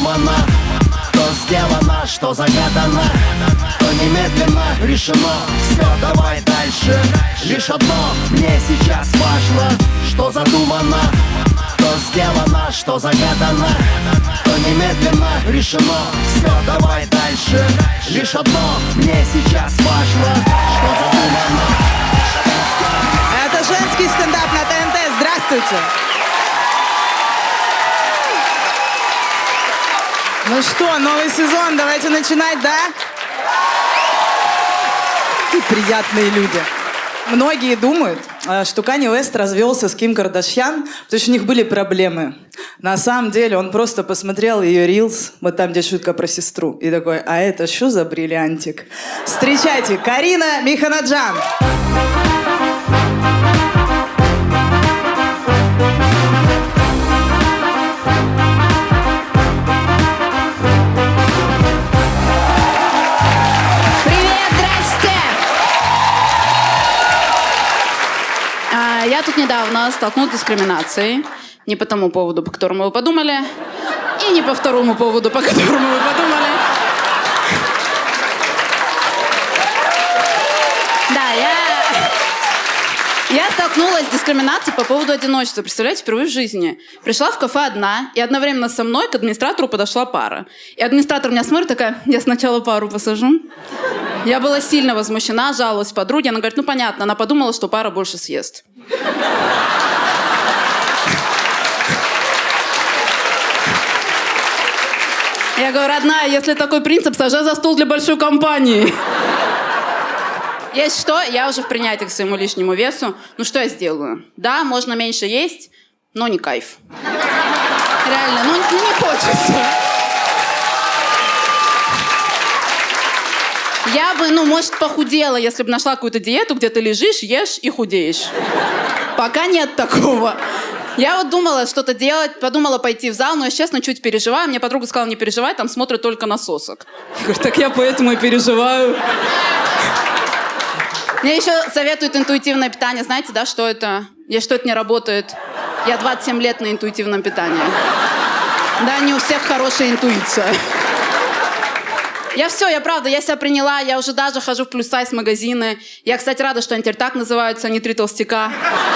задумано, то сделано, что загадано, то немедленно решено. Все, давай дальше. Лишь одно мне сейчас важно, что задумано, то сделано, что загадано, то немедленно решено. Все, давай дальше. Лишь одно мне сейчас важно, что задумано. Это женский стендап на ТНТ. Здравствуйте. Ну что, новый сезон, давайте начинать, да? Какие приятные люди. Многие думают, что Канье Уэст развелся с Ким Кардашьян, потому что у них были проблемы. На самом деле он просто посмотрел ее рилс, вот там, где шутка про сестру, и такой: а это что за бриллиантик? Встречайте, Карина Миханаджан. Я тут недавно столкнулась с дискриминацией. Не по тому поводу, по которому вы подумали, и не по второму поводу, по которому вы подумали. Да, я столкнулась с дискриминацией по поводу одиночества. Представляете, впервые в жизни. Пришла в кафе одна, и одновременно со мной к администратору подошла пара. И администратор меня смотрит, такая: я сначала пару посажу. Я была сильно возмущена, жаловалась подруге. Она говорит: ну понятно, она подумала, что пара больше съест. Я говорю: родная, если такой принцип, сажай за стол для большой компании. Есть что, я уже в принятии к своему лишнему весу. Ну что я сделаю? Да, можно меньше есть, но не кайф. Реально, ну не хочется. Я бы, может, похудела, если бы нашла какую-то диету, где ты лежишь, ешь и худеешь. Пока нет такого. Я вот думала что-то делать, подумала пойти в зал, но я, честно, чуть переживаю. Мне подруга сказала: не переживай, там смотрят только на сосок. Я говорю: так я поэтому и переживаю. Мне еще советуют интуитивное питание. Знаете, да, что это? Что это не работает. Я 27 лет на интуитивном питании. Да, не у всех хорошая интуиция. Я правда, я себя приняла, я уже даже хожу в плюс-сайз магазины. Я, кстати, рада, что они теперь так называются, а не «Три толстяка».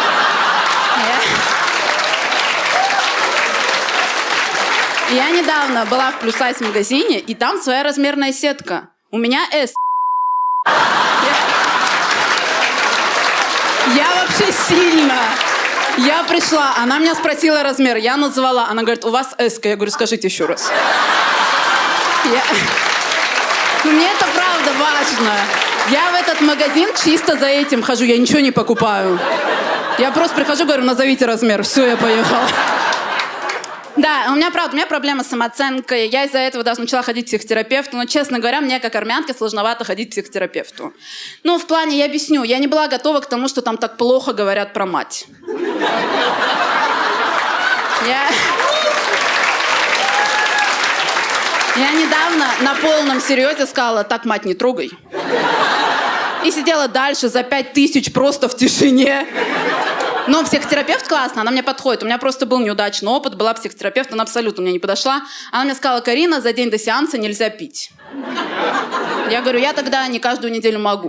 Я недавно была в плюс-сайз магазине, и там своя размерная сетка. У меня S. Я вообще сильно. Я пришла, она меня спросила размер, я назвала. Она говорит: у вас S. Я говорю: скажите еще раз. Мне это правда важно. Я в этот магазин чисто за этим хожу, я ничего не покупаю. Я просто прихожу, говорю: назовите размер, все, я поехала. Да, у меня проблема с самооценкой. Я из-за этого даже начала ходить к психотерапевту. Но, честно говоря, мне, как армянке, сложновато ходить к психотерапевту. В плане, я объясню, я не была готова к тому, что там так плохо говорят про мать. Я недавно на полном серьезе сказала: так, мать, не трогай. И сидела дальше за 5000 просто в тишине. Но психотерапевт классно, она мне подходит. У меня просто был неудачный опыт, была психотерапевт, она абсолютно мне не подошла. Она мне сказала: Карина, за день до сеанса нельзя пить. Я говорю: я тогда не каждую неделю могу.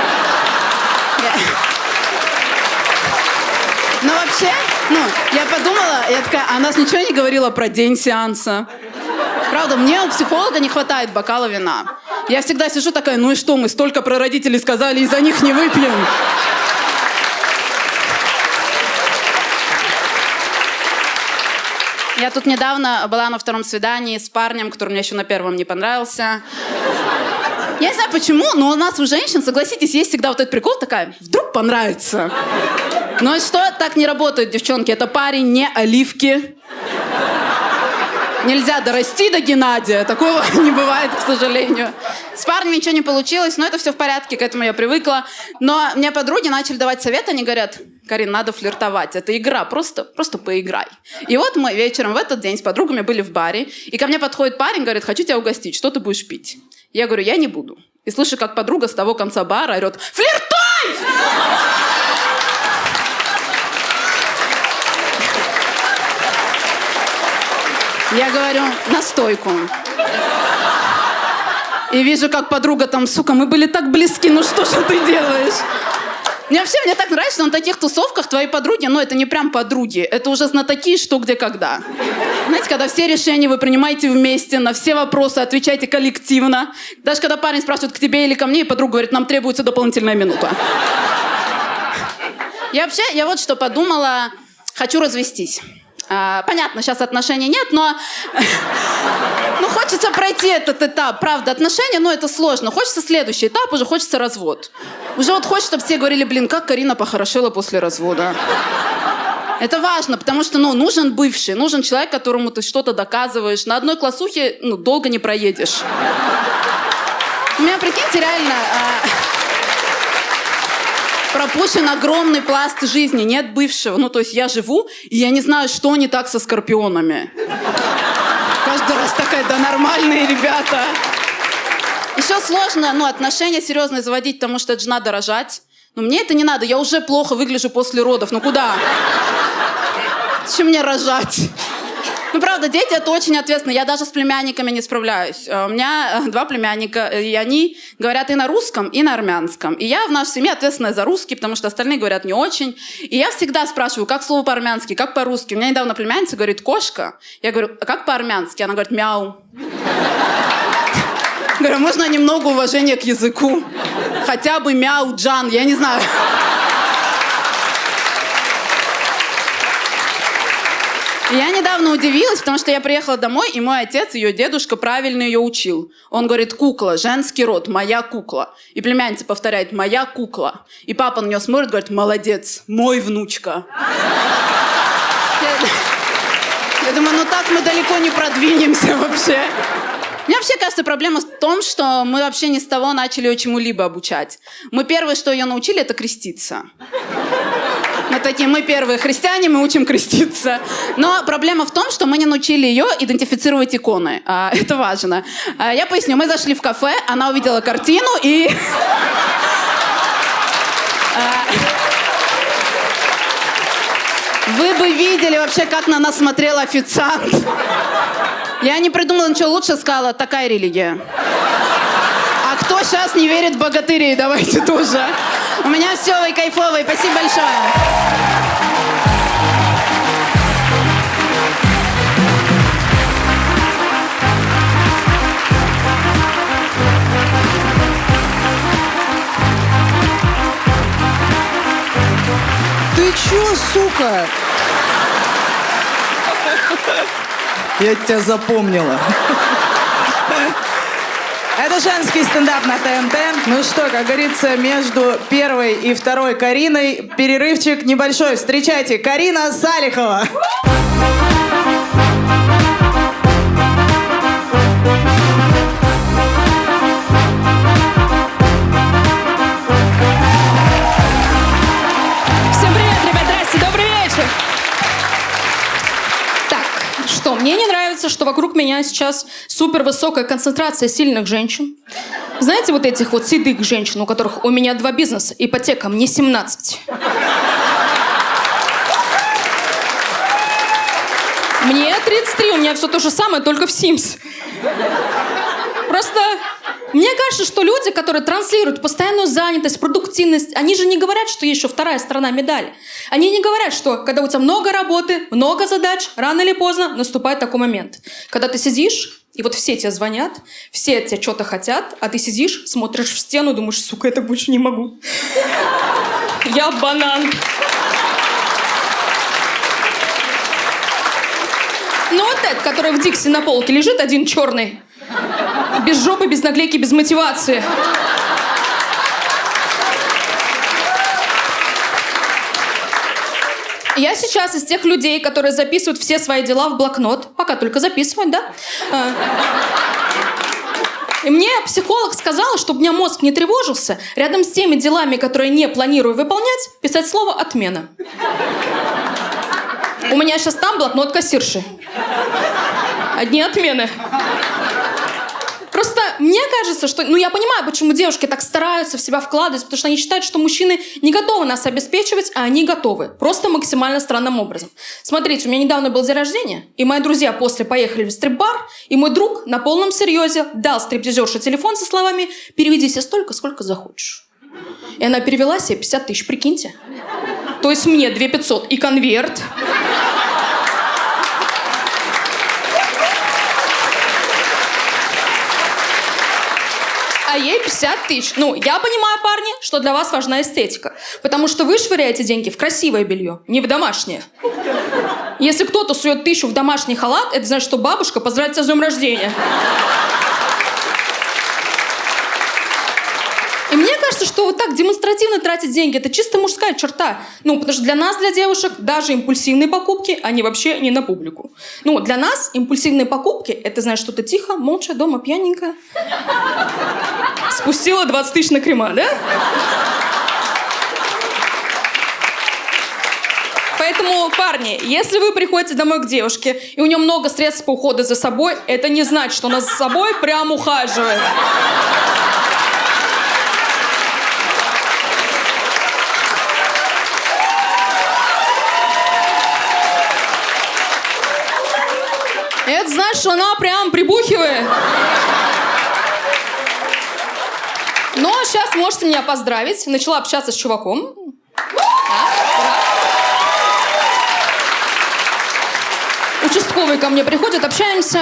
Но вообще, я подумала, я такая: она же ничего не говорила про день сеанса. Правда, мне у психолога не хватает бокала вина. Я всегда сижу такая: ну и что, мы столько про родителей сказали, и за них не выпьем. Я тут недавно была на втором свидании с парнем, который мне еще на первом не понравился. Я не знаю почему, но у нас у женщин, согласитесь, есть всегда вот этот прикол такая: вдруг понравится. Но что, так не работает, девчонки. Это парень, не оливки. Нельзя дорасти до Геннадия. Такого не бывает, к сожалению. С парнем ничего не получилось, но это все в порядке, к этому я привыкла. Но мне подруги начали давать советы, они говорят: Карин, надо флиртовать, это игра, просто поиграй. И вот мы вечером в этот день с подругами были в баре, и ко мне подходит парень, говорит: хочу тебя угостить, что ты будешь пить? Я говорю: я не буду. И слышу, как подруга с того конца бара орет: флиртуй! Я говорю, настойку. И вижу, как подруга там, сука, мы были так близки, ну что же ты делаешь? Мне так нравится, что на таких тусовках твои подруги, ну это не прям подруги, это уже знатоки, что, где, когда. Знаете, когда все решения вы принимаете вместе, на все вопросы отвечаете коллективно. Даже когда парень спрашивает к тебе или ко мне, и подруга говорит, нам требуется дополнительная минута. Я вот что подумала, хочу развестись. Понятно, сейчас отношений нет, но хочется пройти этот этап. Правда, отношения, это сложно. Хочется следующий этап, уже хочется развод. Уже вот хочется, чтобы все говорили, блин, как Карина похорошела после развода. Это важно, потому что, нужен бывший, нужен человек, которому ты что-то доказываешь. На одной классухе, долго не проедешь. У меня, прикиньте, реально... пропущен огромный пласт жизни, нет бывшего. То есть я живу, и я не знаю, что не так со скорпионами. Каждый раз такая, да нормальные ребята. Еще сложно, отношения серьезные заводить, потому что это же надо рожать. Но мне это не надо, я уже плохо выгляжу после родов. Куда? Зачем мне рожать? Правда, дети — это очень ответственно. Я даже с племянниками не справляюсь. У меня 2 племянника, и они говорят и на русском, и на армянском. И я в нашей семье ответственная за русский, потому что остальные говорят не очень. И я всегда спрашиваю, как слово по-армянски, как по-русски. У меня недавно племянница говорит «кошка». Я говорю, а как по-армянски? Она говорит «мяу». Говорю, можно немного уважения к языку? Хотя бы мяу, Джан, я не знаю. Я недавно удивилась, потому что я приехала домой, и мой отец, ее дедушка, правильно ее учил. Он говорит, кукла, женский род, моя кукла. И племянница повторяет, моя кукла. И папа на нее смотрит, говорит, молодец, мой внучка. Я думаю, так мы далеко не продвинемся вообще. Мне вообще кажется, проблема в том, что мы вообще не с того начали ее чему-либо обучать. Мы первое, что ее научили, это креститься. Мы первые христиане, мы учим креститься. Но проблема в том, что мы не научили ее идентифицировать иконы. Это важно. Я поясню. Мы зашли в кафе, она увидела картину и... Вы бы видели вообще, как на нас смотрел официант. Я не придумала ничего лучше, сказала, такая религия. А кто сейчас не верит в богатырей? Давайте тоже. У меня все, вы кайфовые. Спасибо большое. Ты чё, сука? Я тебя запомнила. Это женский стендап на ТНТ. Ну что, как говорится, между первой и второй Кариной перерывчик небольшой. Встречайте, Карина Салихова. Всем привет, ребят, здрасте, добрый вечер. Мне не нравится, что вокруг меня сейчас супер высокая концентрация сильных женщин. Знаете, вот этих вот седых женщин, у которых у меня 2 бизнеса, ипотека, мне 17. Мне 33, у меня все то же самое, только в Sims. Просто мне кажется, что люди, которые транслируют постоянную занятость, продуктивность, они же не говорят, что есть еще вторая сторона медали. Они не говорят, что когда у тебя много работы, много задач, рано или поздно наступает такой момент. Когда ты сидишь, и вот все тебе звонят, все от тебя что-то хотят, а ты сидишь, смотришь в стену, думаешь, сука, я так больше не могу. Я банан. Ну вот этот, который в Дикси на полке лежит, один черный. Без жопы, без наклейки, без мотивации. Я сейчас из тех людей, которые записывают все свои дела в блокнот. Пока только записывают, да? И мне психолог сказала, чтобы у меня мозг не тревожился, рядом с теми делами, которые не планирую выполнять, писать слово «отмена». У меня сейчас там блокнот кассирши. Одни отмены. Просто мне кажется, что... Ну, я понимаю, почему девушки так стараются в себя вкладывать, потому что они считают, что мужчины не готовы нас обеспечивать, а они готовы. Просто максимально странным образом. Смотрите, у меня недавно был день рождения, и мои друзья после поехали в стрип-бар, и мой друг на полном серьезе дал стриптизерше телефон со словами «Переведи себе столько, сколько захочешь». И она перевела себе 50 тысяч, прикиньте. То есть мне 2 500 и конверт. А ей 50 тысяч. Ну, я понимаю, парни, что для вас важна эстетика. Потому что вы швыряете деньги в красивое белье, не в домашнее. Если кто-то сует 1000 в домашний халат, это значит, что бабушка поздравит тебя с днем рождения. И мне кажется, что вот так демонстративно тратить деньги – это чисто мужская черта. Ну, потому что для нас, для девушек, даже импульсивные покупки, они вообще не на публику. Ну, для нас импульсивные покупки – это, знаешь, что-то тихо, молча, дома, пьяненько. Спустила 20 тысяч на крема, да? Поэтому, парни, если вы приходите домой к девушке, и у нее много средств по уходу за собой, это не значит, что она за собой прям ухаживает. Это значит, что она прям прибухивает. Но сейчас можете меня поздравить. Начала общаться с чуваком. Участковый ко мне приходит, общаемся.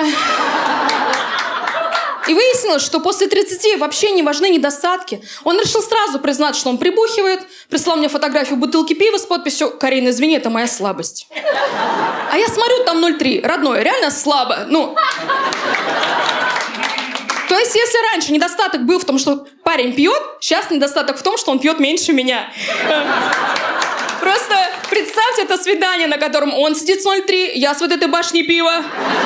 И выяснилось, что после 30 вообще не важны недостатки. Он решил сразу признать, что он прибухивает, прислал мне фотографию бутылки пива с подписью «Карин, извини, это моя слабость». А я смотрю, там 0,3. Родной, реально слабо. Ну... То есть, если раньше недостаток был в том, что парень пьет, сейчас недостаток в том, что он пьет меньше меня. Просто представьте это свидание, на котором он сидит с 0,3, я с вот этой башней пива.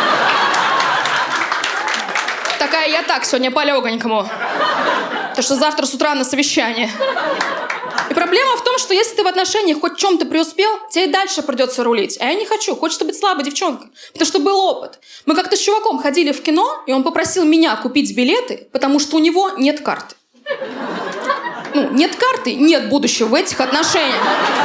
Такая, я так, сегодня по-легонькому. Потому что завтра с утра на совещание. И проблема в том, что если ты в отношениях хоть в чем-то преуспел, тебе и дальше придется рулить. А я не хочу. Хочется быть слабой девчонкой. Потому что был опыт. Мы как-то с чуваком ходили в кино, и он попросил меня купить билеты, потому что у него нет карты. Ну, нет карты, нет будущего в этих отношениях.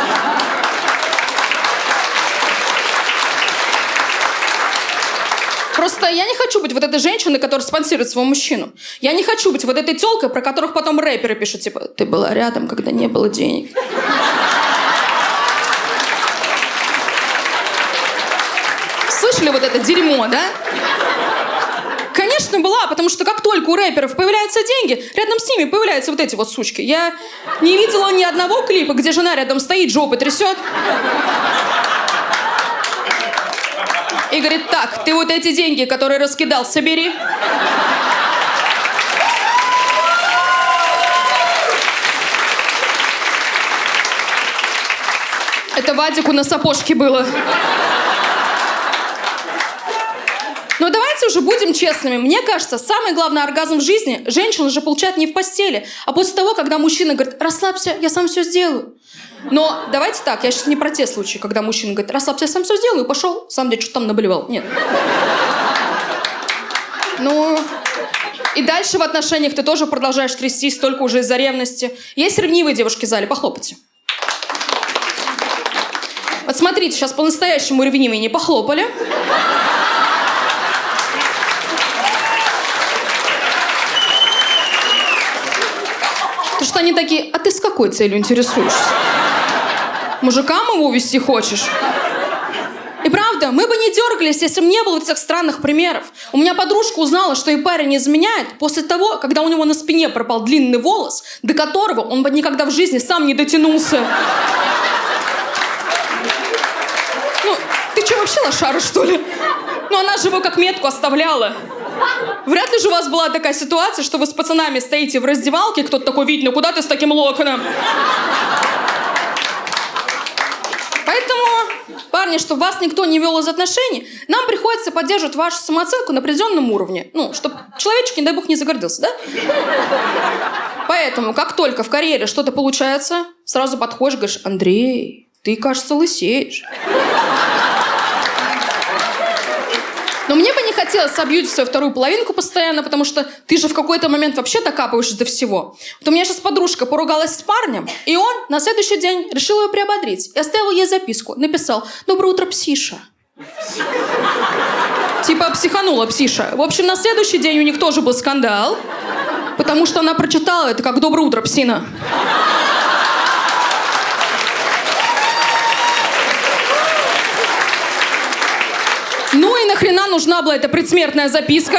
Просто я не хочу быть вот этой женщиной, которая спонсирует своего мужчину. Я не хочу быть вот этой тёлкой, про которых потом рэперы пишут, типа, ты была рядом, когда не было денег. Слышали вот это дерьмо, да? Конечно, была, потому что как только у рэперов появляются деньги, рядом с ними появляются вот эти вот сучки. Я не видела ни одного клипа, где жена рядом стоит, жопой трясет. И говорит, так, ты вот эти деньги, которые раскидал, собери. Это Вадику на сапожке было. Но давайте уже будем честными. Мне кажется, самый главный оргазм в жизни женщина же получает не в постели, а после того, когда мужчина говорит, расслабься, я сам все сделаю. Но давайте так, я сейчас не про те случаи, когда мужчина говорит, расслабься, я сам все сделаю, и пошел, сам где-то что-то там наблевал. Нет. Ну, и дальше в отношениях ты тоже продолжаешь трястись, только уже из-за ревности. Есть ревнивые девушки в зале, похлопайте. Вот смотрите, сейчас по-настоящему ревнивые не похлопали. Потому что они такие, а ты с какой целью интересуешься? Мужикам его увести хочешь? И правда, мы бы не дергались, если бы не было этих странных примеров. У меня подружка узнала, что ей парень изменяет после того, когда у него на спине пропал длинный волос, до которого он бы никогда в жизни сам не дотянулся. Ну, ты что, вообще лошара, что ли? Ну, она же его как метку оставляла. Вряд ли же у вас была такая ситуация, что вы с пацанами стоите в раздевалке, кто-то такой, Вить, ну куда ты с таким локоном? Поэтому, парни, чтобы вас никто не вел из отношений, нам приходится поддерживать вашу самооценку на определенном уровне. Ну, чтобы человечек, не дай бог, не загордился, да? Поэтому, как только в карьере что-то получается, сразу подходишь, говоришь, Андрей, ты, кажется, лысеешь. Но мне бы не хотелось хотелось обьюдить свою вторую половинку постоянно, потому что ты же в какой-то момент вообще докапываешься до всего. Вот у меня сейчас подружка поругалась с парнем, и он на следующий день решил ее приободрить. И оставил ей записку. Написал: «Доброе утро, псиша». Типа психанула псиша. В общем, на следующий день у них тоже был скандал, потому что она прочитала это как «Доброе утро, псина». Ну и нахрена нужна была эта предсмертная записка?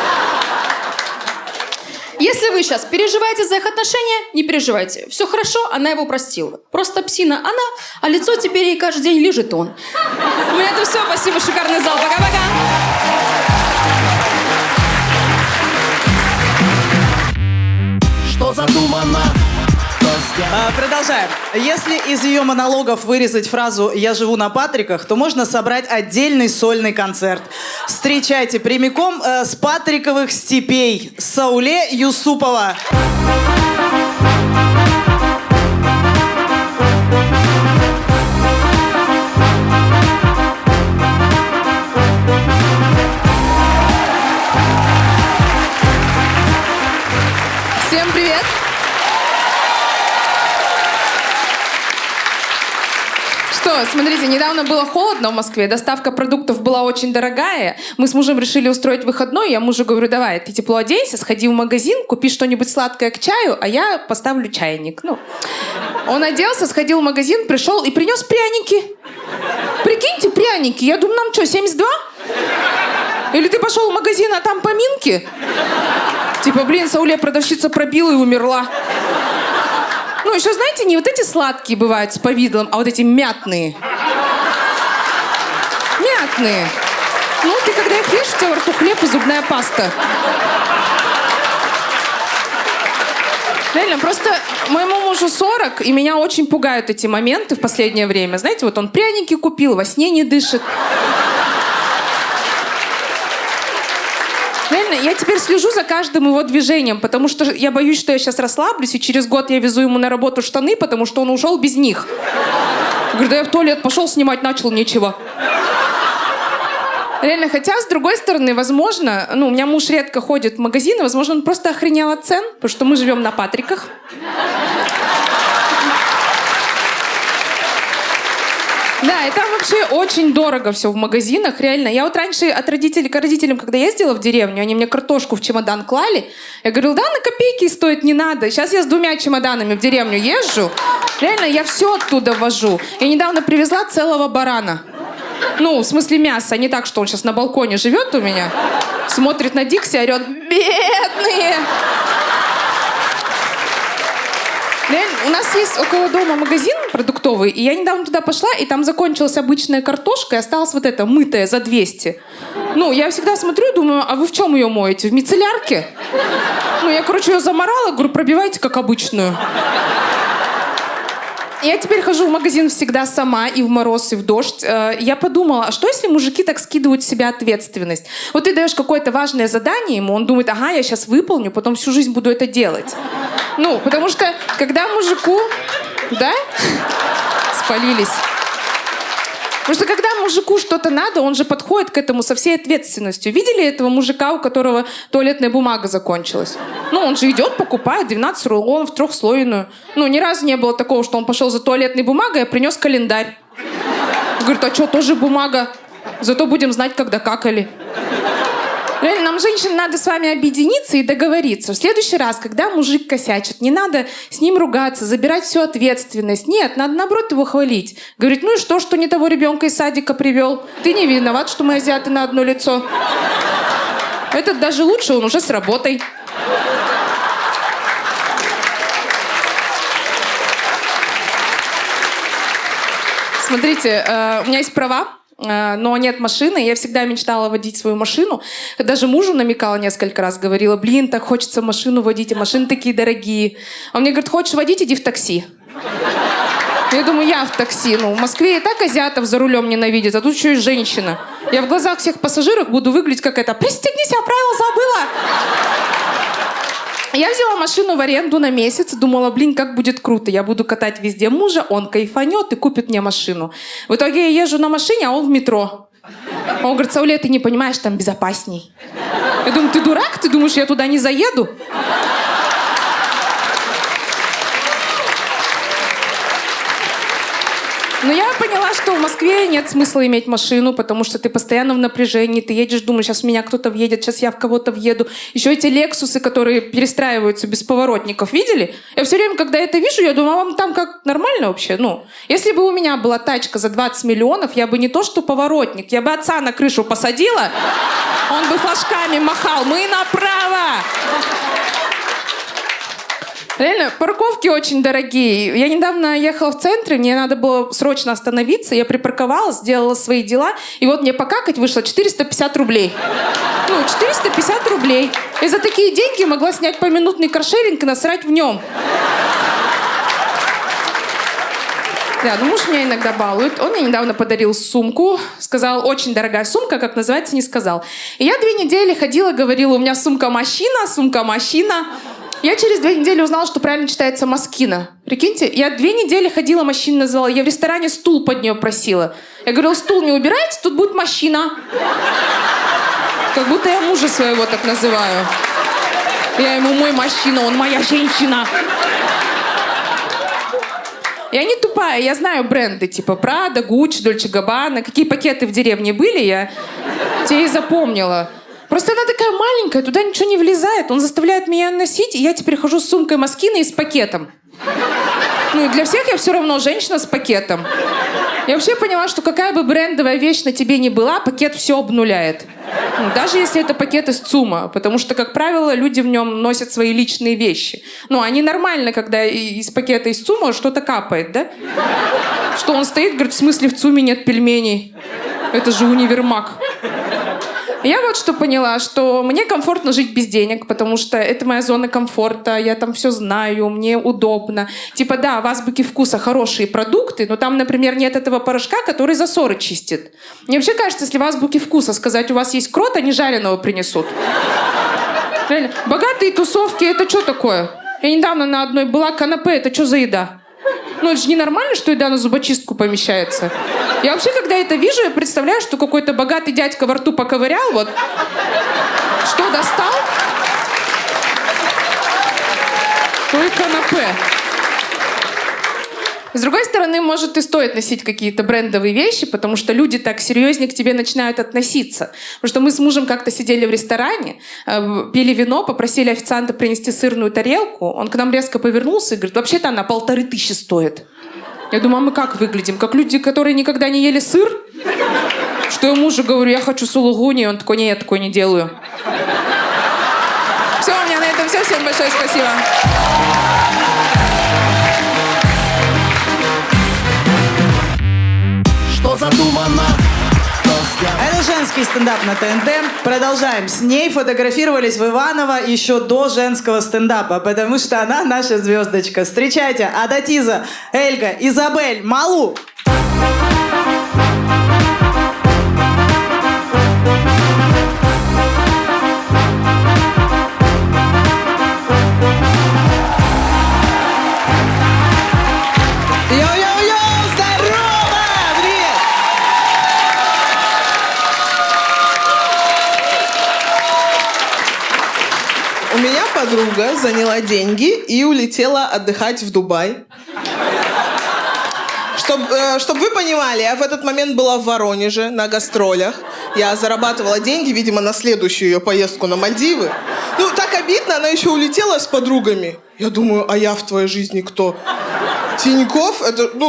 Если вы сейчас переживаете за их отношения, не переживайте. Все хорошо, она его простила. Просто псина она, а лицо теперь ей каждый день лежит он. У меня это все. Спасибо, шикарный зал. Пока-пока. Что задумано, то сделано. Продолжаем. Если из ее монологов вырезать фразу «Я живу на Патриках», то можно собрать отдельный сольный концерт. Встречайте прямиком с Патриковых степей Сауле Юсупова. Всем привет! Что, смотрите, недавно было холодно в Москве, доставка продуктов была очень дорогая. Мы с мужем решили устроить выходной, я мужу говорю: давай, ты тепло оденься, сходи в магазин, купи что-нибудь сладкое к чаю, а я поставлю чайник. Он оделся, сходил в магазин, пришел и принес пряники. Прикиньте, пряники. Я думаю, нам что, 72? Или ты пошел в магазин, а там поминки? Типа, Сауле продавщица пробила и умерла. Ну, еще, знаете, не вот эти сладкие бывают с повидлом, а вот эти мятные. Мятные. Ну, ты когда их ешь, у тебя во рту хлеб и зубная паста. Реально, просто моему мужу 40, и меня очень пугают эти моменты в последнее время. Знаете, вот он пряники купил, во сне не дышит. Реально, я теперь слежу за каждым его движением, потому что я боюсь, что я сейчас расслаблюсь, и через год я везу ему на работу штаны, потому что он ушел без них. Говорю: да я в туалет пошел, снимать начал, нечего. Реально, хотя, с другой стороны, возможно, у меня муж редко ходит в магазины, возможно, он просто охренел от цен, потому что мы живем на Патриках. Да, и там вообще очень дорого все в магазинах, реально. Я вот раньше от родителей к родителям, когда ездила в деревню, они мне картошку в чемодан клали. Я говорила: да, на копейки стоит, не надо. Сейчас я с 2 чемоданами в деревню езжу. Реально, я все оттуда вожу. Я недавно привезла целого барана. В смысле мяса, не так, что он сейчас на балконе живет у меня, смотрит на Дикси, орет: бедные! Реально, у нас есть около дома магазин продуктовый, и я недавно туда пошла, и там закончилась обычная картошка, и осталась вот эта мытая за 200. Я всегда смотрю и думаю: а вы в чем ее моете? В мицеллярке? Я, ее заморала, говорю: пробивайте как обычную. Я теперь хожу в магазин всегда сама, и в мороз, и в дождь. Я подумала: а что если мужики так скидывают с себя ответственность? Вот ты даешь какое-то важное задание ему, он думает: ага, я сейчас выполню, потом всю жизнь буду это делать. Потому что когда мужику... Да? Спалились. Потому что когда мужику что-то надо, он же подходит к этому со всей ответственностью. Видели этого мужика, у которого туалетная бумага закончилась? Он же идет, покупает 12 рулонов, 3-слойную. Ни разу не было такого, что он пошел за туалетной бумагой, а принес календарь. Говорит: а что, тоже бумага? Зато будем знать, когда какали. Реально, нам, женщин, надо с вами объединиться и договориться. В следующий раз, когда мужик косячит, не надо с ним ругаться, забирать всю ответственность. Нет, надо, наоборот, его хвалить. Говорить: ну и что не того ребенка из садика привел? Ты не виноват, что мы азиаты на одно лицо. Этот даже лучше, он уже с работой. Смотрите, у меня есть права, но нет машины. Я всегда мечтала водить свою машину. Даже мужу намекала несколько раз, говорила: так хочется машину водить, а машины такие дорогие. Он мне говорит: хочешь водить, иди в такси. Я думаю, я в такси. В Москве и так азиатов за рулем ненавидят, а тут еще и женщина. Я в глазах всех пассажиров буду выглядеть как это: пристегнись, я правила забыла. Я взяла машину в аренду на месяц, думала: как будет круто, я буду катать везде мужа, он кайфанет и купит мне машину. В итоге я езжу на машине, а он в метро. Он говорит: Сауле, ты не понимаешь, там безопасней. Я думаю, ты дурак? Ты думаешь, я туда не заеду? Но я поняла, что в Москве нет смысла иметь машину, потому что ты постоянно в напряжении, ты едешь, думаешь, сейчас в меня кто-то въедет, сейчас я в кого-то въеду. Еще эти лексусы, которые перестраиваются без поворотников, видели? Я все время, когда это вижу, я думаю, а вам там как, нормально вообще? Ну, если бы у меня была тачка за 20 миллионов, я бы не то что поворотник, я бы отца на крышу посадила, он бы флажками махал, мы направо! Реально, парковки очень дорогие. Я недавно ехала в центре, мне надо было срочно остановиться, я припарковалась, сделала свои дела, и вот мне покакать вышло 450 рублей. 450 рублей. И за такие деньги могла снять поминутный каршеринг и насрать в нем. Да, муж меня иногда балует. Он мне недавно подарил сумку. Сказал, очень дорогая сумка, как называется, не сказал. И я 2 недели ходила, говорила, у меня сумка-мужчина, сумка-мужчина. Я через 2 недели узнала, что правильно читается Москина. Прикиньте, я 2 недели ходила, мужчину называла. Я в ресторане стул под нее просила. Я говорила, стул не убирайте, тут будет мужчина. Как будто я мужа своего так называю. Я ему мой мужчина, он моя женщина. Я не тупая, я знаю бренды типа Prada, Gucci, Dolce Gabbana. Какие пакеты в деревне были, я те и запомнила. Просто она такая маленькая, туда ничего не влезает. Он заставляет меня носить, и я теперь хожу с сумкой Москина и с пакетом. И для всех я все равно женщина с пакетом. Я вообще поняла, что какая бы брендовая вещь на тебе ни была, пакет все обнуляет. Даже если это пакет из ЦУМа, потому что, как правило, люди в нем носят свои личные вещи. Они нормально, когда из пакета из ЦУМа что-то капает, да? Что он стоит, говорит, в смысле в ЦУМе нет пельменей? Это же универмаг. Я вот что поняла, что мне комфортно жить без денег, потому что это моя зона комфорта, я там все знаю, мне удобно. Типа, да, в Азбуке Вкуса хорошие продукты, но там, например, нет этого порошка, который засоры чистит. Мне вообще кажется, если в Азбуке Вкуса сказать, у вас есть крот, они жареного принесут. Реально. Богатые тусовки, это что такое? Я недавно на одной была, канапе, это что за еда? Это же ненормально, что еда на зубочистку помещается. Я вообще, когда это вижу, я представляю, что какой-то богатый дядька во рту поковырял, вот, что достал, то и канапе. С другой стороны, может и стоит носить какие-то брендовые вещи, потому что люди так серьезнее к тебе начинают относиться. Потому что мы с мужем как-то сидели в ресторане, пили вино, попросили официанта принести сырную тарелку. Он к нам резко повернулся и говорит, вообще-то она 1500 стоит. Я думаю, а мы как выглядим? Как люди, которые никогда не ели сыр? Что я мужу говорю, я хочу сулугуни, он такой, нет, я такой не делаю. Все, у меня на этом все. Всем большое спасибо. Что задумано, то сделано. Это женский стендап на ТНТ. Продолжаем. С ней фотографировались в Иваново еще до женского стендапа, потому что она наша звездочка. Встречайте, Адатиза, Эльга, Изабель, Малу. У меня подруга заняла деньги и улетела отдыхать в Дубай. Чтобы вы понимали, я в этот момент была в Воронеже на гастролях. Я зарабатывала деньги, видимо, на следующую ее поездку на Мальдивы. Так обидно, она еще улетела с подругами. Я думаю, а я в твоей жизни кто? Тинькофф?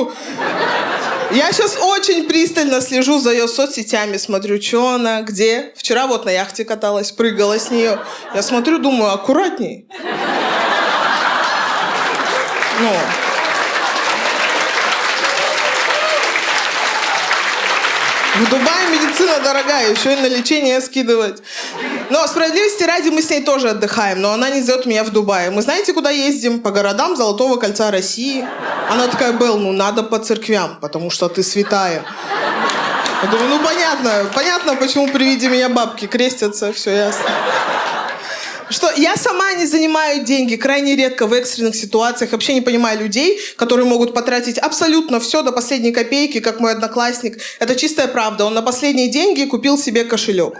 Я сейчас очень пристально слежу за ее соцсетями, смотрю, что она, где. Вчера вот на яхте каталась, прыгала с нее. Я смотрю, думаю, аккуратней. В Дубае медицина дорогая, еще и на лечение скидывать. Но справедливости ради мы с ней тоже отдыхаем, но она не зовет меня в Дубай. Мы знаете, куда ездим? По городам Золотого кольца России. Она такая, Белл, надо по церквям, потому что ты святая. Я думаю, понятно, почему при виде меня бабки крестятся, все ясно. что я сама не занимаю деньги крайне редко в экстренных ситуациях. Вообще не понимаю людей, которые могут потратить абсолютно все до последней копейки, как мой одноклассник. Это чистая правда. Он на последние деньги купил себе кошелек.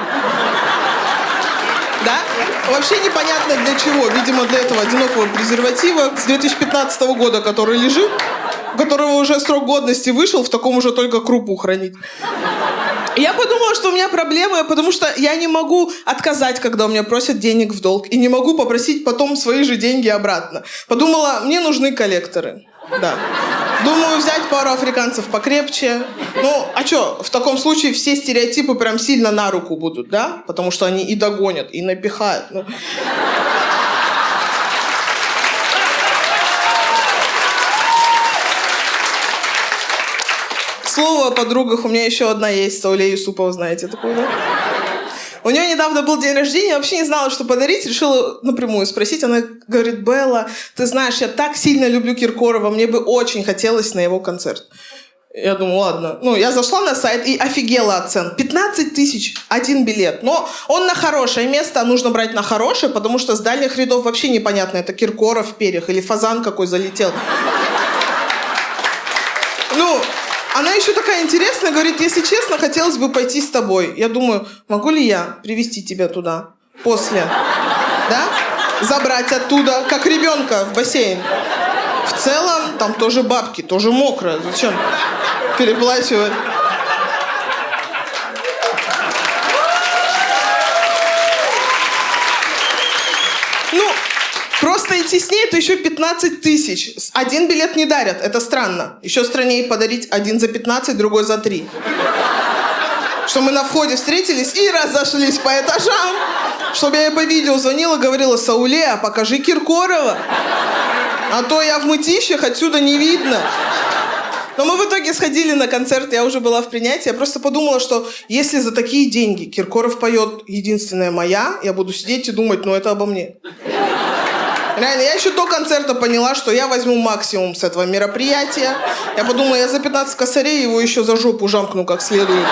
Да? Вообще непонятно для чего. Видимо, для этого одинокого презерватива с 2015 года, который лежит, у которого уже срок годности вышел, в таком уже только крупу хранить. Я подумала, что у меня проблемы, потому что я не могу отказать, когда у меня просят денег в долг, и не могу попросить потом свои же деньги обратно. Подумала, мне нужны коллекторы. Да. Думаю, взять пару африканцев покрепче. Ну, а что, в таком случае все стереотипы прям сильно на руку будут, да? Потому что они и догонят, и напихают. Ну. Слово о подругах, у меня еще одна есть, Сауле Юсупова, знаете такую, да? У нее недавно был день рождения, я вообще не знала, что подарить, решила напрямую спросить. Она говорит: Белла, ты знаешь, я так сильно люблю Киркорова, мне бы очень хотелось на его концерт. Я думаю, ладно. Ну, я зашла на сайт и офигела от цен. 15 тысяч один билет. Но он на хорошее место, а нужно брать на хорошее, потому что с дальних рядов вообще непонятно, это Киркоров в перьях или фазан какой залетел. Ну... Она еще такая интересная, говорит, если честно, хотелось бы пойти с тобой. Я думаю, могу ли я привезти тебя туда после, да? Забрать оттуда, как ребенка в бассейн. В целом, там тоже бабки, тоже мокро. Зачем переплачивать? Ну, просто идти с ней, это еще 15 тысяч. Один билет не дарят, это странно. Еще страннее подарить один за 15, другой за 3. Что мы на входе встретились и разошлись по этажам. Чтобы я ей по видео звонила, говорила: Сауле, а покажи Киркорова. А то я в мытищах, отсюда не видно. Но мы в итоге сходили на концерт, я уже была в принятии. Я просто подумала, что если за такие деньги Киркоров поет «Единственная моя», я буду сидеть и думать, ну это обо мне. Реально, я еще до концерта поняла, что я возьму максимум с этого мероприятия. Я подумала, я за 15 косарей его еще за жопу жамкну как следует.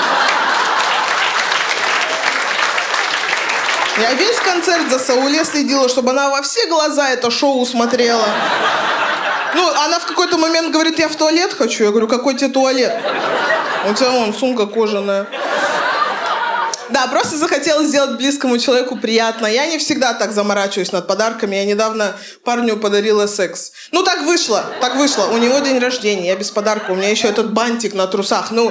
Я весь концерт за Сауле следила, чтобы она во все глаза это шоу смотрела. Ну, она в какой-то момент говорит: я в туалет хочу. Я говорю: какой тебе туалет? У тебя вон сумка кожаная. Да, просто захотелось сделать близкому человеку приятно. Я не всегда так заморачиваюсь над подарками. Я недавно парню подарила секс. Ну, так вышло, так вышло. У него день рождения, я без подарка. У меня еще этот бантик на трусах. Ну...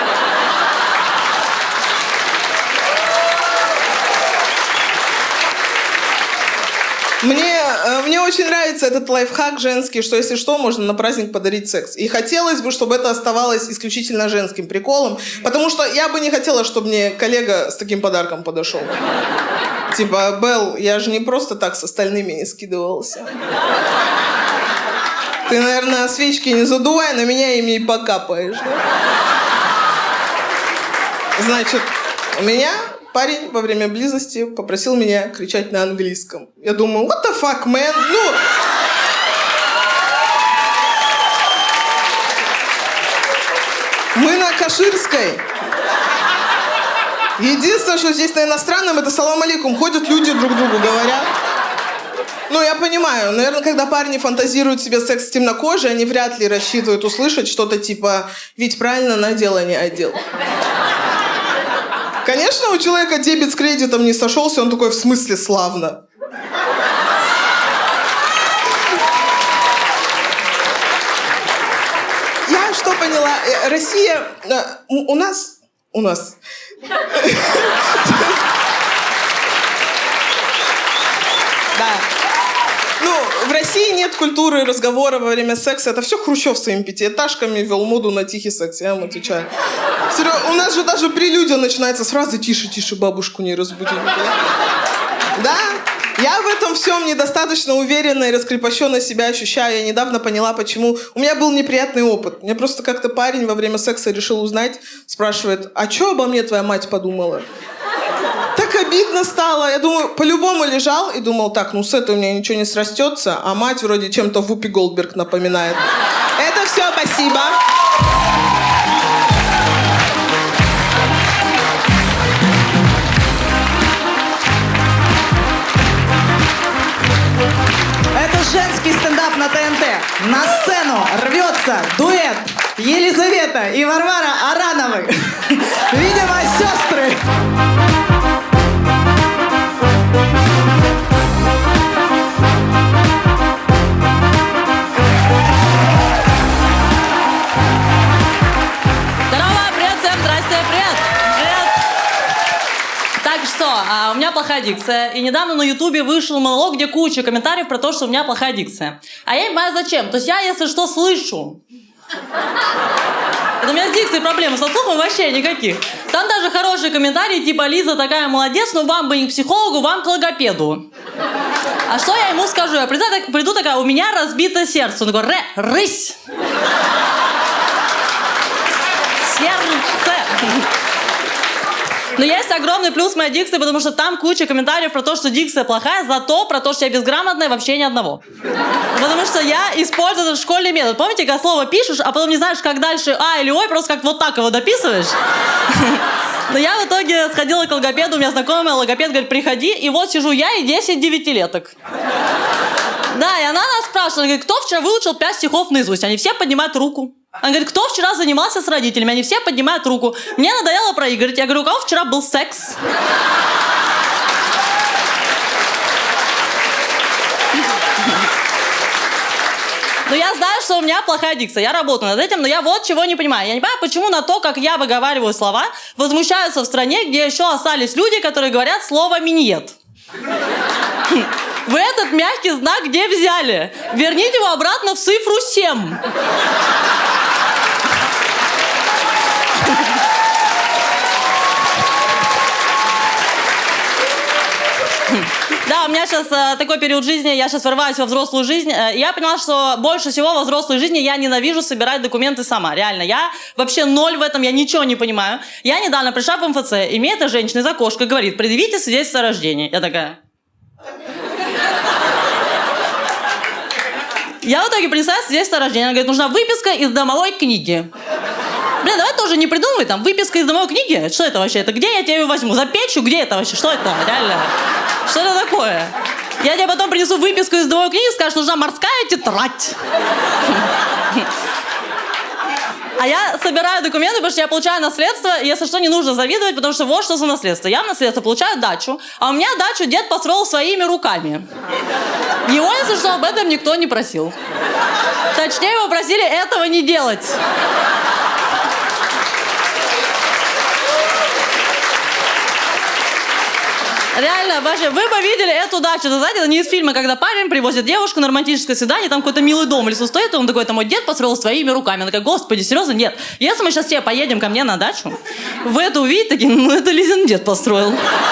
Мне очень нравится этот лайфхак женский, что если что, можно на праздник подарить секс. И хотелось бы, чтобы это оставалось исключительно женским приколом, потому что я бы не хотела, чтобы мне коллега с таким подарком подошел. Типа: Белл, я же не просто так с остальными не скидывался. Ты, наверное, свечки не задувай, на меня ими и покапаешь. Да? Значит, у меня... Парень во время близости попросил меня кричать на английском. Я думаю, what the fuck, man? Ну... Мы на Каширской. Единственное, что здесь на иностранном, это салам алейкум. Ходят люди, друг другу говорят. Ну, я понимаю. Наверное, когда парни фантазируют себе секс с темнокожей, они вряд ли рассчитывают услышать что-то типа «Ведь правильно надел, а не одел». Конечно, у человека дебет с кредитом не сошелся, он такой: в смысле славно? Я что поняла? Россия... У нас... Да. Ну, в России нет культуры разговора во время секса. Это все Хрущев своими пятиэтажками вел моду на тихий секс, я вам отвечаю. У нас же даже прелюдия начинается с фразы «Тише, тише, бабушку не разбуди». Да? Я в этом всем недостаточно уверенно и раскрепощенно себя ощущаю. Я недавно поняла, почему. У меня был неприятный опыт. Мне просто как-то парень во время секса решил узнать, спрашивает: а что обо мне твоя мать подумала? Так обидно стало. Я думаю, по-любому лежал и думал: так, ну с этой у меня ничего не срастется, а мать вроде чем-то Вупи Голдберг напоминает. Это все, спасибо. на ТНТ. На сцену рвется дуэт Елизавета и Варвара Арановы. Видимо, сестры. У меня плохая дикция. И недавно на Ютубе вышел монолог, где куча комментариев про то, что у меня плохая дикция. А я не понимаю, зачем. То есть я, если что, слышу. Это у меня с дикцией проблемы, со слухом вообще никаких. Там даже хорошие комментарии, типа «Лиза такая молодец, но вам бы не к психологу, вам к логопеду». А что я ему скажу? Я приду такая, у меня разбито сердце. Он такой, рысь. Сердце. Но есть огромный плюс моей дикции, потому что там куча комментариев про то, что дикция плохая, зато про то, что я безграмотная, вообще ни одного. Потому что я использую этот школьный метод. Помните, когда слово пишешь, а потом не знаешь, как дальше «а» или «ой», просто как вот так его дописываешь? Но я в итоге сходила к логопеду, у меня знакомая логопед говорит, приходи, и вот сижу я и 10 девятилеток. Да, и она нас спрашивает, говорит, кто вчера выучил 5 стихов наизусть? Они все поднимают руку. Она говорит, кто вчера занимался с родителями? Они все поднимают руку. Мне надоело проигрывать. Я говорю, у кого вчера был секс? Но я знаю, что у меня плохая дикция. Я работаю над этим, но я вот чего не понимаю. Я не понимаю, почему на то, как я выговариваю слова, возмущаются в стране, где еще остались люди, которые говорят слово «миньет». Вы этот мягкий знак где взяли? Верните его обратно в цифру 7. Да, у меня сейчас такой период жизни, я сейчас врываюсь во взрослую жизнь. Я поняла, что больше всего во взрослой жизни я ненавижу собирать документы сама. Реально, я вообще ноль в этом, я ничего не понимаю. Я недавно пришла в МФЦ, и мне эта женщина из окошка говорит, предъявите свидетельство о рождении. Я такая... Я в итоге принесла свидетельство о рождении. Она говорит, нужна выписка из домовой книги. Блин, давай тоже не придумывай, там, выписка из домовой книги. Что это вообще? Это где я тебя ее возьму? За печью? Где это вообще? Что это? Реально? Что это такое? Я тебе потом принесу выписку из домовой книги, скажешь, нужна морская тетрадь. А я собираю документы, потому что я получаю наследство, и если что, не нужно завидовать, потому что вот что за наследство. Я в наследство получаю дачу, а у меня дачу дед построил своими руками. Его, если что, об этом никто не просил. Точнее, его просили этого не делать. Реально, вообще, вы бы видели эту дачу. Это, знаете, это не из фильма, когда парень привозит девушку на романтическое свидание, там какой-то милый дом в лесу стоит, и он такой, это мой дед построил своими руками. Она такая, господи, серьезно? Нет. Если мы сейчас все поедем ко мне на дачу, вы это увидите, такие, ну это Лизин дед построил.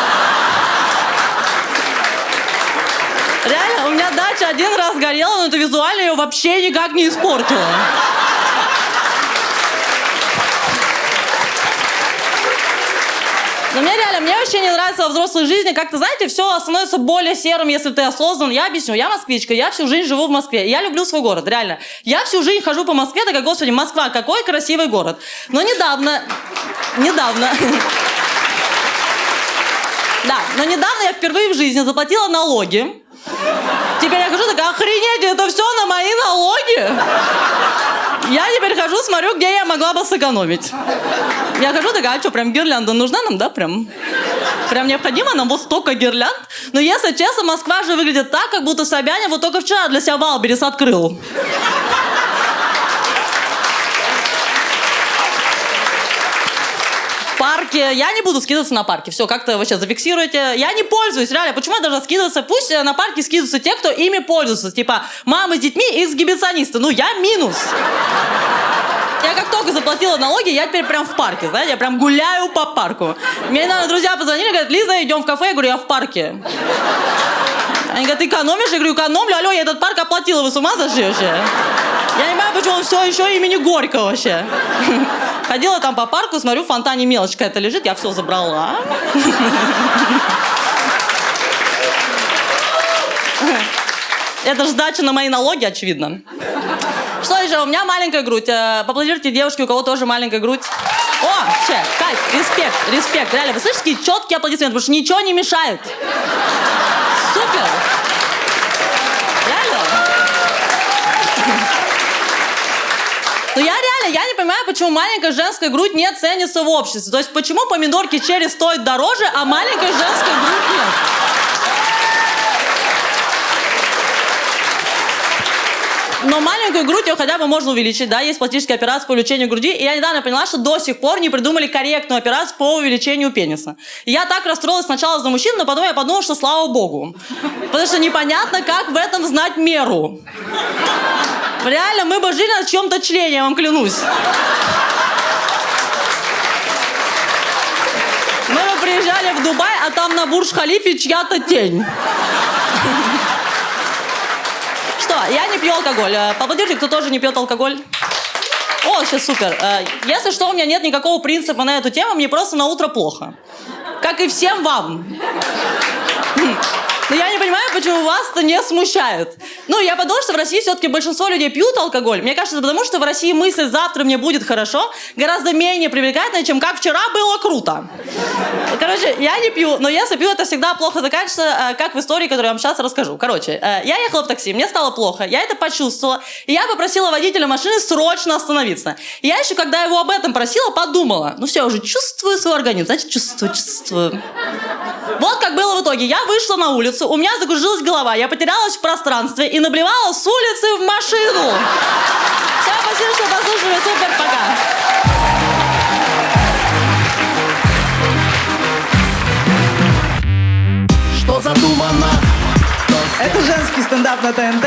Реально, у меня дача один раз горела, но это визуально ее вообще никак не испортило. Но мне вообще не нравится во взрослой жизни. Как-то, знаете, все становится более серым, если ты осознан. Я объясню. Я москвичка, я всю жизнь живу в Москве. Я люблю свой город, реально. Я всю жизнь хожу по Москве, такая, господи, Москва, какой красивый город. Но недавно... Да, но недавно я впервые в жизни заплатила налоги. Теперь я хожу такая, охренеть, это все на мои налоги? Я теперь хожу, смотрю, где я могла бы сэкономить. Я хожу такая, а что, прям гирлянда нужна нам, да, прям необходимо нам вот столько гирлянд? Но если честно, Москва же выглядит так, как будто Собянин вот только вчера для себя Валберес открыл. Парки. Я не буду скидываться на парки. Все, как-то вы сейчас зафиксируете. Я не пользуюсь, реально. Почему я должна скидываться? Пусть на парки скидываются те, кто ими пользуется. Типа, мамы с детьми, эксгибиционисты. Ну, я минус. Я как только заплатила налоги, я теперь прям в парке, знаете, я прям гуляю по парку. Мне недавно друзья позвонили, говорят, Лиза, идем в кафе. Я говорю, я в парке. Они говорят, ты экономишь? Я говорю, экономлю. Алло, я этот парк оплатила, вы с ума сошли вообще? Я не понимаю, почему он все еще имени Горького вообще. Ходила там по парку, смотрю, в фонтане мелочь какая-то лежит, я все забрала. Это же дача на мои налоги, очевидно. Что еще? У меня маленькая грудь. Поаплодируйте девушки, у кого тоже маленькая грудь. О, вообще, кайф, респект. Реально, вы слышите, какие четкие аплодисменты, потому что ничего не мешает. Супер. Реально. реально, я не понимаю, почему маленькая женская грудь не ценится в обществе. То есть, почему помидорки черри стоят дороже, а маленькая женская грудь нет? Но маленькую грудь ее хотя бы можно увеличить, да, есть пластическая операция по увеличению груди, и я недавно поняла, что до сих пор не придумали корректную операцию по увеличению пениса. И я так расстроилась сначала за мужчин, но потом я подумала, что слава богу. Потому что непонятно, как в этом знать меру. Реально, мы бы жили на чьем-то члене, я вам клянусь. Мы бы приезжали в Дубай, а там на Бурдж-Халифе чья-то тень. Что, я не пью алкоголь. Поаплодируйте, кто тоже не пьет алкоголь. О, сейчас супер. Если что, у меня нет никакого принципа на эту тему, мне просто на утро плохо. Как и всем вам. Но я не понимаю, почему вас это не смущает. Ну, я подумала, что в России все-таки большинство людей пьют алкоголь. Мне кажется, это потому, что в России мысль «завтра мне будет хорошо» гораздо менее привлекательная, чем «как вчера было круто». Короче, я не пью, но если пью, это всегда плохо заканчивается, как в истории, которую я вам сейчас расскажу. Короче, я ехала в такси, мне стало плохо, я это почувствовала, и я попросила водителя машины срочно остановиться. И я еще, когда его об этом просила, подумала, ну все, я уже чувствую свой организм, значит, чувствую. Вот как было в итоге. Я вышла на улицу, у меня закружилась голова, я потерялась в пространстве и наблевала с улицы в машину. Все, спасибо, что послушали. Супер, пока. Что задумано? Это женский стендап на ТНТ.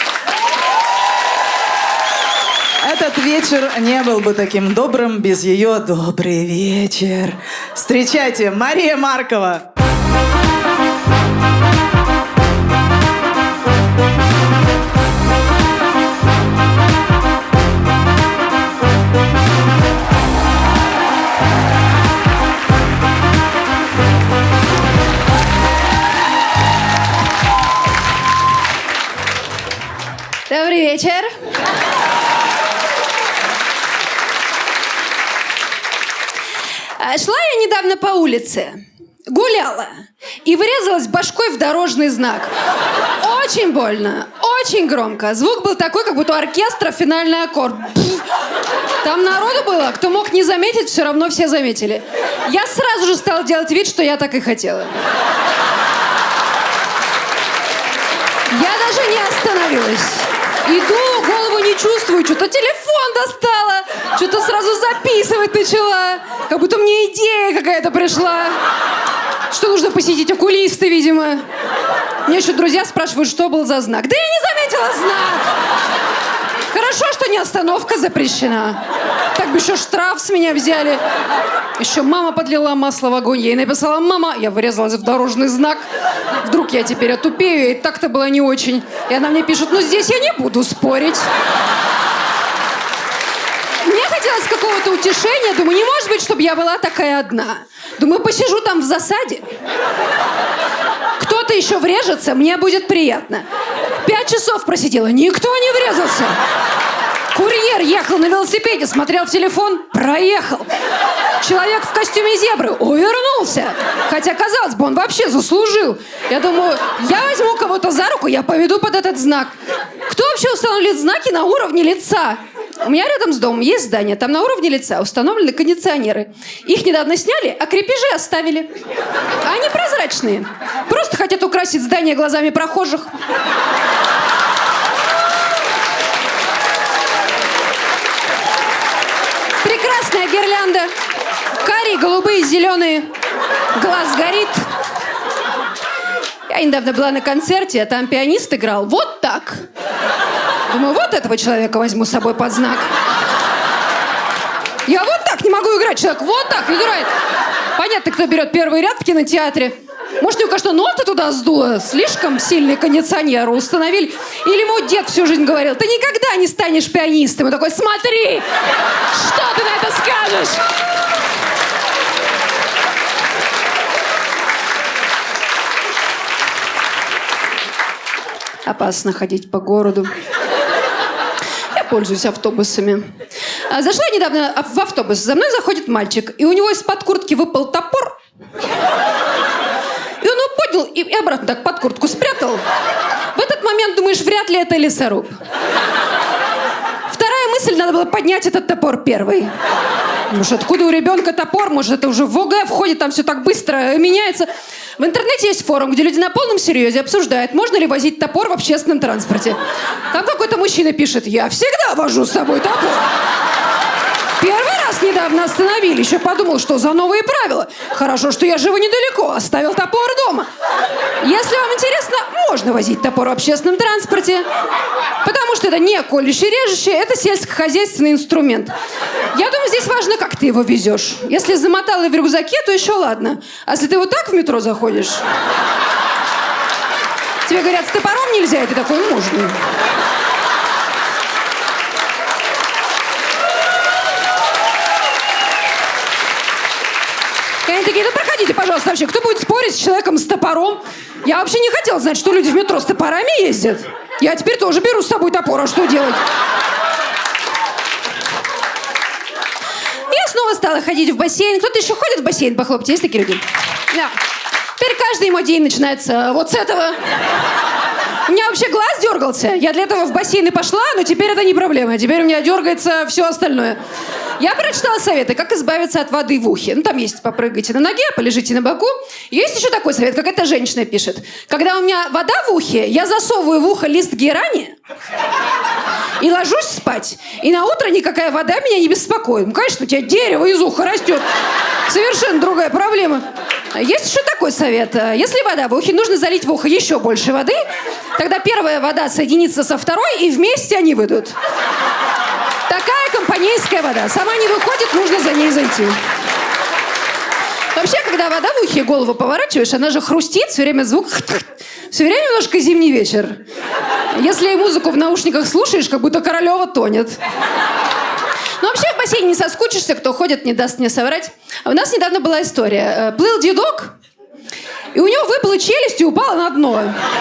Этот вечер не был бы таким добрым без ее «Добрый вечер». Встречайте, Мария Маркова. Добрый вечер. Шла я недавно по улице, гуляла и врезалась башкой в дорожный знак. Очень больно, очень громко. Звук был такой, как будто у оркестра финальный аккорд. Там народу было, кто мог не заметить, все равно все заметили. Я сразу же стала делать вид, что я так и хотела. Я даже не остановилась. Иду, голову не чувствую, что-то телефон достала, что-то сразу записывать начала. Как будто мне идея какая-то пришла. Что нужно посетить окулиста, видимо. Мне еще друзья спрашивают, что был за знак. Да я не заметила знак. Хорошо, что не остановка запрещена. Так бы еще штраф с меня взяли. Еще мама подлила масло в огонь. Я ей написала: мама, я врезалась в дорожный знак. Вдруг я теперь отупею, и так-то было не очень. И она мне пишет: ну здесь я не буду спорить. Мне хотелось какого-то утешения. Думаю, не может быть, чтобы я была такая одна. Думаю, посижу там в засаде. Кто-то еще врежется, мне будет приятно. 5 часов просидела, никто не врезался. Курьер ехал на велосипеде, смотрел в телефон, проехал. Человек в костюме зебры увернулся. Хотя, казалось бы, он вообще заслужил. Я думаю, я возьму кого-то за руку, я поведу под этот знак. Кто вообще установит знаки на уровне лица? У меня рядом с домом есть здание, там на уровне лица установлены кондиционеры. Их недавно сняли, а крепежи оставили. Они прозрачные. Просто хотят украсить здание глазами прохожих. Прекрасная гирлянда. Карие, голубые, зеленые. Глаз горит. Я недавно была на концерте, а там пианист играл вот так. Думаю, вот этого человека возьму с собой под знак. Я вот так не могу играть, человек вот так играет. Понятно, кто берет первый ряд в кинотеатре. Может, у него, конечно, ноты туда сдуло, слишком сильный кондиционер установили. Или мой дед всю жизнь говорил: ты никогда не станешь пианистом. И такой: смотри, что ты на это скажешь? Опасно ходить по городу. Я пользуюсь автобусами. Зашла недавно в автобус. За мной заходит мальчик, и у него из-под куртки выпал топор. И он его поднял и обратно так под куртку спрятал. В этот момент думаешь, вряд ли это лесоруб. Вторая мысль мысль, надо было поднять этот топор первый. Может, откуда у ребенка топор? Может, это уже в ОГЭ входит, там все так быстро меняется. В интернете есть форум, где люди на полном серьезе обсуждают, можно ли возить топор в общественном транспорте. Там какой-то мужчина пишет: я всегда вожу с собой топор. Первый раз недавно остановили, еще подумал, что за новые правила. Хорошо, что я живу недалеко, оставил топор дома. Если вам интересно, можно возить топор в общественном транспорте. Потому что это не колющее режущее, это сельскохозяйственный инструмент. Я думаю, здесь важно, как ты его везешь. Если замотал и в рюкзаке, то еще ладно. А если ты вот так в метро заходишь, тебе говорят, с топором нельзя, и ты такой, можно. И они такие: да проходите, пожалуйста, вообще. Кто будет спорить с человеком с топором? Я вообще не хотела знать, что люди в метро с топорами ездят. Я теперь тоже беру с собой топор, а что делать? Я снова стала ходить в бассейн. Кто-то еще ходит в бассейн? Похлопайте, есть такие люди? Да. Теперь каждый мой день начинается вот с этого. У меня вообще глаз дергался. Я для этого в бассейн и пошла, но теперь это не проблема. Теперь у меня дергается все остальное. Я прочитала советы, как избавиться от воды в ухе. Ну, там есть: попрыгайте на ноге, полежите на боку. Есть еще такой совет, какая-то женщина пишет. Когда у меня вода в ухе, я засовываю в ухо лист герани и ложусь спать. И на утро никакая вода меня не беспокоит. Ну, конечно, у тебя дерево из уха растет. Совершенно другая проблема. Есть еще такой совет. Если вода в ухе, нужно залить в ухо еще больше воды. Тогда первая вода соединится со второй, и вместе они выйдут. Такая компанейская вода. Сама не выходит, нужно за ней зайти. Вообще, когда вода в ухе, голову поворачиваешь, она же хрустит, все время звук... Все время немножко зимний вечер. Если музыку в наушниках слушаешь, как будто Королева тонет. Но вообще в бассейне не соскучишься, кто ходит, не даст мне соврать. У нас недавно была история. Плыл дедок, и у него выпала челюсть и упала на дно.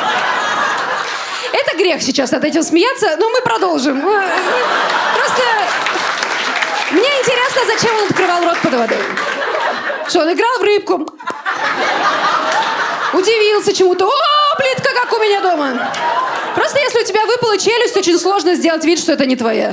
Это грех сейчас над этим смеяться, но мы продолжим. Просто мне интересно, зачем он открывал рот под водой. Что, он играл в рыбку? Удивился чему-то. О, плитка, как у меня дома. Просто если у тебя выпала челюсть, очень сложно сделать вид, что это не твоя.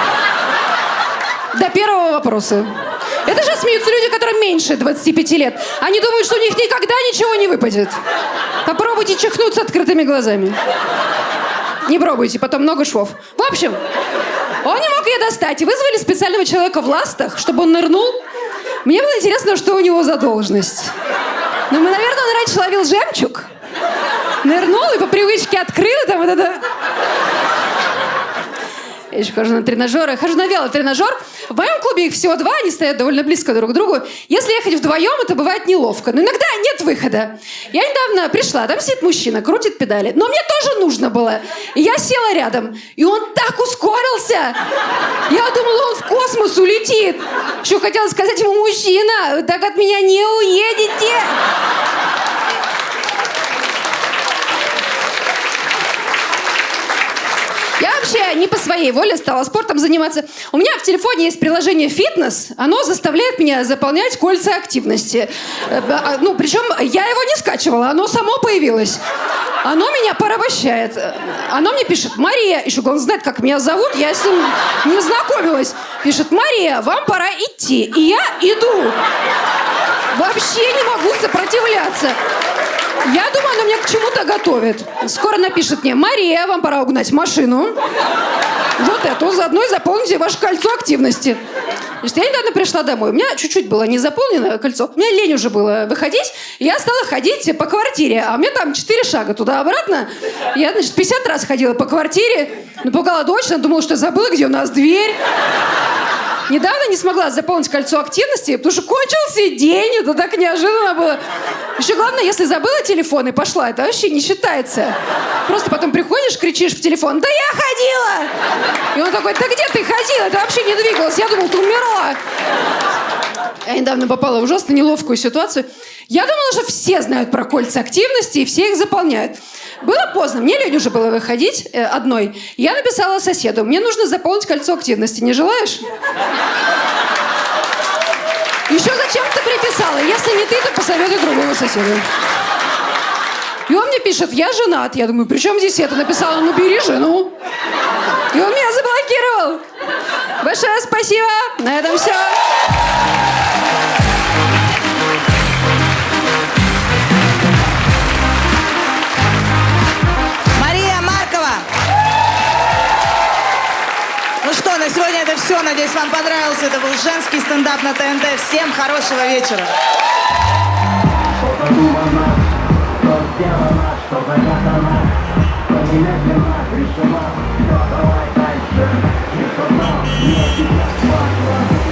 До первого вопроса. Это же смеются люди, которым меньше 25 лет. Они думают, что у них никогда ничего не выпадет. Попробуйте чихнуть с открытыми глазами. Не пробуйте, потом много швов. В общем, он не мог ее достать. И вызвали специального человека в ластах, чтобы он нырнул. Мне было интересно, что у него за должность. Ну, наверное, он раньше ловил жемчуг. Нырнул и по привычке открыл там вот это... Я еще хожу на тренажеры. Хожу на велотренажер. В моем клубе их всего 2, они стоят довольно близко друг к другу. Если ехать вдвоем, это бывает неловко. Но иногда нет выхода. Я недавно пришла, там сидит мужчина, крутит педали. Но мне тоже нужно было. И я села рядом. И он так ускорился. Я думала, он в космос улетит. Еще хотела сказать ему: мужчина, вы так от меня не уедете. Я вообще не по своей воле стала спортом заниматься. У меня в телефоне есть приложение «Фитнес». Оно заставляет меня заполнять кольца активности. Ну, причем я его не скачивала, оно само появилось. Оно меня порабощает. Оно мне пишет: Мария, еще он знает, как меня зовут, я с ним не знакомилась. Пишет: Мария, вам пора идти. И я иду. Вообще не могу сопротивляться. Я думаю, она меня к чему-то готовит. Скоро напишет мне: Мария, вам пора угнать машину. Вот эту, заодно и заполните ваше кольцо активности. Значит, я недавно пришла домой. У меня чуть-чуть было не заполнено кольцо. У меня лень уже было выходить. И я стала ходить по квартире. А у меня там 4 шага туда-обратно. Я, значит, 50 раз ходила по квартире. Напугала дочь, она думала, что я забыла, где у нас дверь. Недавно не смогла заполнить кольцо активности, потому что кончился день, это так неожиданно было. Еще главное, если забыла телефон и пошла, это вообще не считается. Просто потом приходишь, кричишь в телефон: да я ходила! И он такой: да где ты ходила? Ты вообще не двигалась, я думал, ты умерла. Я недавно попала в ужасно неловкую ситуацию. Я думала, что все знают про кольца активности и все их заполняют. Было поздно, мне лень уже было выходить одной. Я написала соседу: мне нужно заполнить кольцо активности, не желаешь? Еще зачем-то приписала: если не ты, то посоветуй другого соседа. И он мне пишет: я женат. Я думаю, при чем здесь это? Написала: ну бери жену. И он меня заблокировал. Большое спасибо. На этом все. Мария Маркова. Ну что, на сегодня это все. Надеюсь, вам понравился. Это был женский стендап на ТНТ. Всем хорошего вечера. Что задумано, что сделано, что загадано, что немедленно решено. Все, давай дальше. Лишь одно мне сейчас важно.